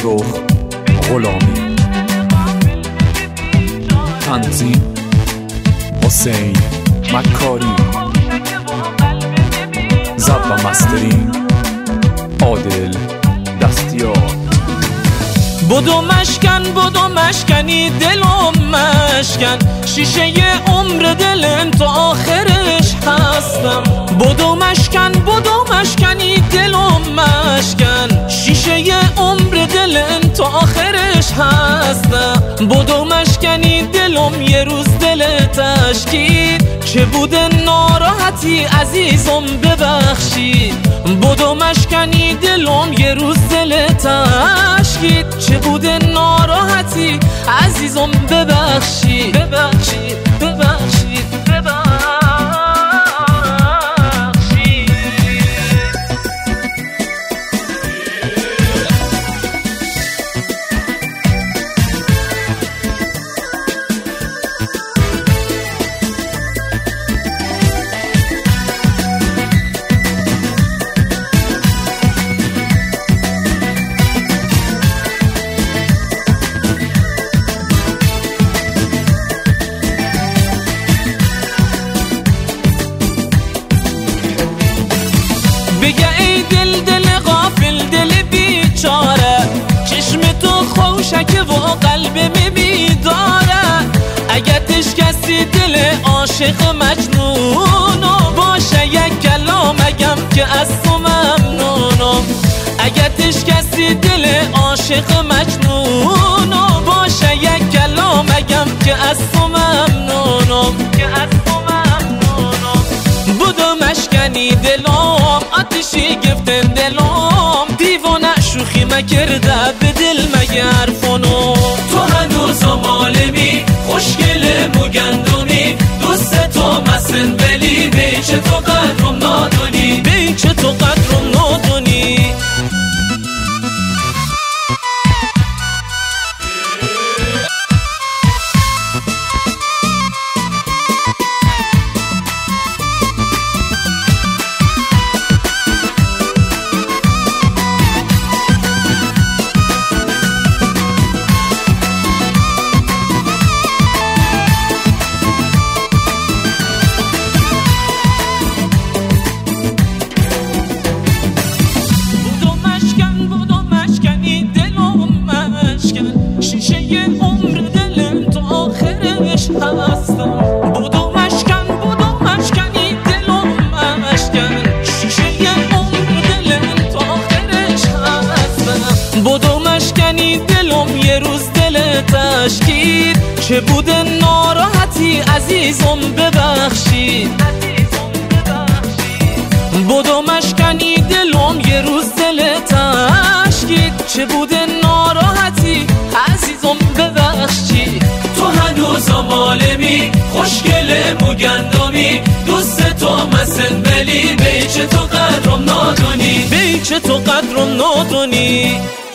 فرخ غلامی، تنظیم حسین مکاری، ضبط و مسترینگ عادل دستیار. بدو مشکنی دلم مشکن، شیشه عمر دلم تا آخرش هستم. بدو مشکنی دلم مشکن، شیشه عمر دلم تا آخرش هستم. بدو مشکنی دلم یه روز دل تشکید، چه بوده ناراحتی عزیزم ببخشید. بدو مشکنی دلم یه روز دل تشکید، چه بوده ناراحتی عزیزم ببخشید. ببخشید ببخشید ببخشید. بگه ای دل غافل دل بیچاره، چشم تو خوشکه و قلبم بیداره. اگرش کسی دل عاشق مجنونو باشه، یک کلام اگم که از تو ممنونم. اگرش کسی دل عاشق مجنونو باشه، یک کلام اگم که از تو ممنونم. بدو مشکنی دلم آتشی گفتن دلم، دیوانه شوخی مکرده به دل مگر فنو. تو هنوز مالمی خوشگل مگندمی، دوست تو مسن بلی بیچه تو قدرم نادونی، بیچه تو قدرم نادونی. بدو مشکنی دلم مشکن، شیشه عمر دلم تا آخرش هستم. بدو مشکنی دلم یه روز دل تشکید، چه بوده ناراحتی عزیزم ببخشید. بدو مشکنی دلم یه روز دل تشکید، چه بوده ناراحتی عزیزم ببخشید. تو هنوز مالمی خوشگل مگندمی، دوست تو مسن بلی بیچه تو قدرم نادونی، بیچه تو قدرم نادونی.